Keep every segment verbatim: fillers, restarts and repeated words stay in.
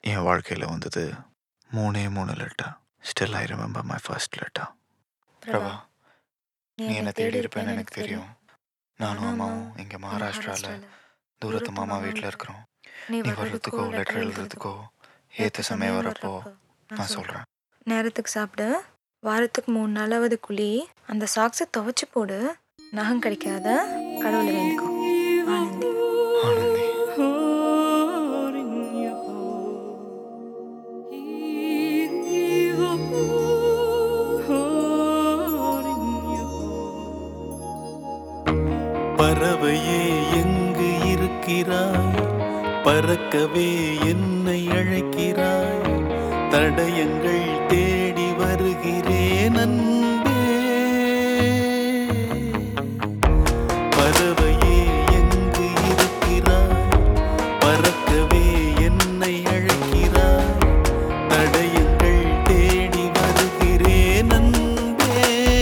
என் வாழ்க்கையில் வந்தது மூணே மூணு letter. Still I remember my first letter. Prabha, நீ என்னை தேடி இருப்பேன்னு எனக்கு தெரியும். நானும் அம்மாவும் இங்கே மகாராஷ்டிராவில் தூரத்து மாமா வீட்டில் இருக்கிறோம். நீ வர்றதுக்கோ லெட்டர் எழுதுறதுக்கோ ஏற்ற சமயம் வரப்போ நான் சொல்கிறேன். நேரத்துக்கு சாப்பிடு, வாரத்துக்கு மூணு நாளாவது குழி, அந்த சாக்ஸை துவைச்சு போடு, நகம் கிடைக்காத கடவுளை வேண்டிக்கோ. ஆனந்தி. ஆனந்தி. பறவையே எங்கு இருக்கிறாய்? பறக்கவே என்னை அழைக்கிறாய். தடயங்கள் தேடி வருகிறேன் அன்பே. பறவையே எங்கு இருக்கிறாய்? பறக்கவே என்னை அழைக்கிறாய். தடயங்கள் தேடி வருகிறேன் அன்பே.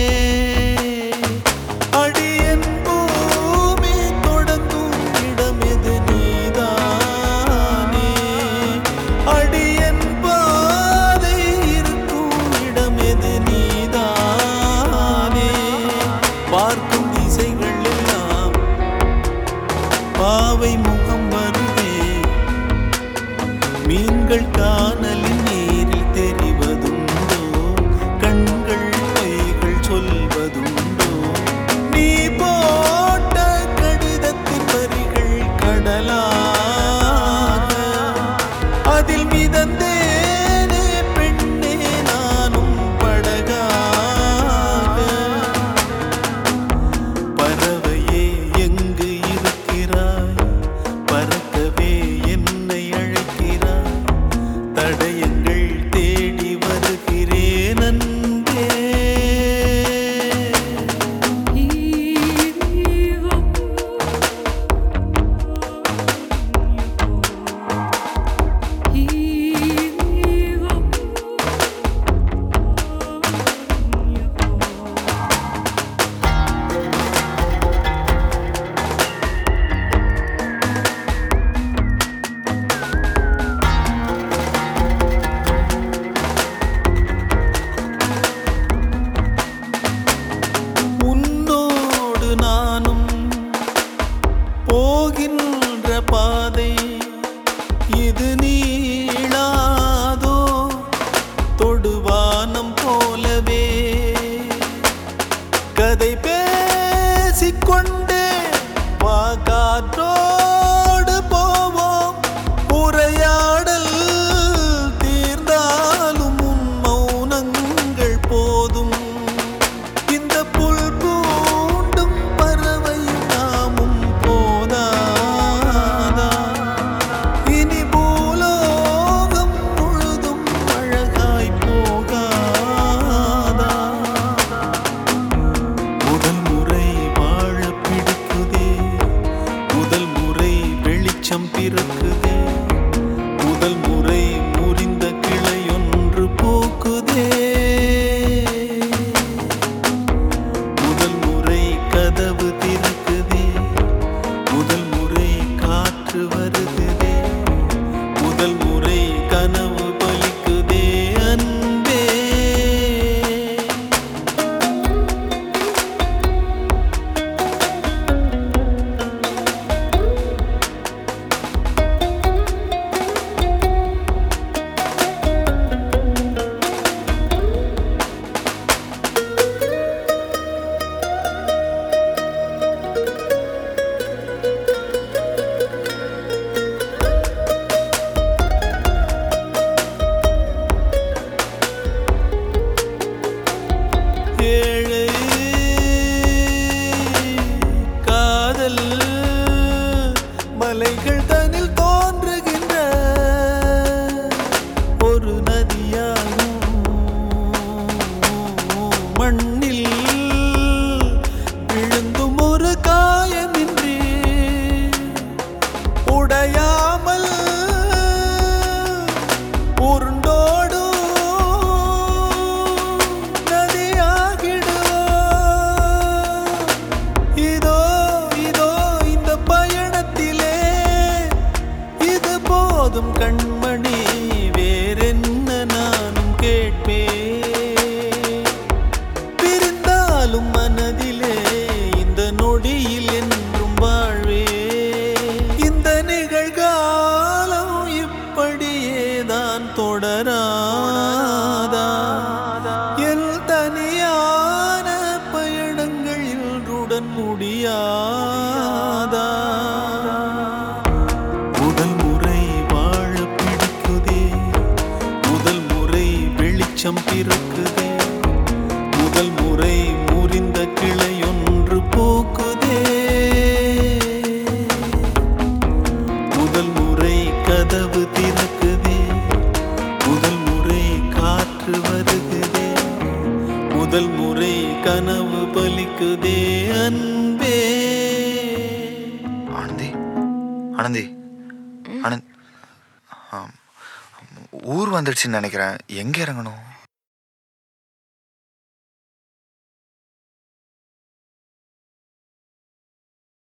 அடியன் பூமி தொடங்கும் இடமெது நீதானே. அடியன் பாதை இருக்கும் இடமெது நீதானே. பார்க்கும் திசைகள் எல்லாம் பாவை முகம் வருதே. மீன்கள் காணலின் நீரில் தெரிவதுண்டோ? கண்கள் பொய்கள் சொல்வதுண்டோ? நீ போட்ட கடிதத்தின் வரிகள் கடலாக, அதில் மிதந்தேனே பெண்ணே நானும் படகாக. பறவையே எங்கு இருக்கிறாய்? பறக்கவே என்னை அழைக்கிறாய். தடயங்கள் தேடி வருகிறேன் அன்பே. உன்னோடு நானும் போகின்ற பாதை இது நீளாதோ? தொடுவானம் போலவே கதை பேசிக்கொண்டே வா, காற்றோடு போவோம். உரையாடல் தீர்ந்தாலும் உன் மௌனங்கள் போதும். இந்த புல் பூண்டும் பறவையும் நாமும் போதாதா? இனி பூலோகம் முழுதும் அழகாய் போகாதா? முதல் முறை வாழ பிடிக்குதே. முதல் முறை வெளிச்சம் பிறக்குதே. முதல் முறை முறிந்த கிளையொன்று பூக்குதே. முதல் முறை கதவு திறக்குதே. முதல் முறை காற்று வருகுதே. முதல் முறை கனவு பலிக்குதே அன்பே. வெளிச்சம் பிறக்குதே முதல் முறை முறிந்த கிளையொன்று பூக்குதே முதல் முறை கதவு திறக்குதே முதல் முறை காற்று வருகுதே முதல் முறை கனவு பலிக்குதே அன்பே. ஆனந்தி ஆனந்தி ஆனந்த் ஆம், ஊர் வந்துடுச்சுன்னு நினைக்கிறேன். எங்கே இறங்கணும்?